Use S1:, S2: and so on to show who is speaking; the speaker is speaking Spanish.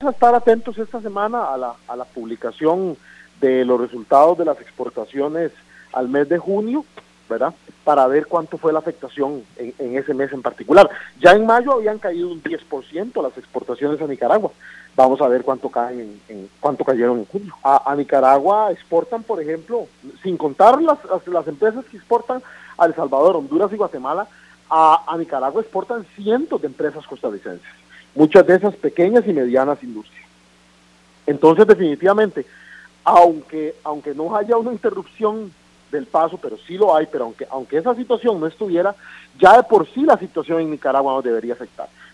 S1: a estar atentos esta semana a la publicación de los resultados de las exportaciones al mes de junio, ¿verdad? Para ver cuánto fue la afectación en ese mes en particular. Ya en mayo habían caído un 10% las exportaciones a Nicaragua. Vamos a ver cuánto caen cuánto cayeron en junio. A Nicaragua exportan, por ejemplo, sin contar las empresas que exportan a El Salvador, Honduras y Guatemala, a Nicaragua exportan cientos de empresas costarricenses, muchas de esas pequeñas y medianas industrias. Entonces, definitivamente, aunque no haya una interrupción del paso, pero sí lo hay, pero aunque esa situación no estuviera, ya de por sí la situación en Nicaragua nos debería afectar.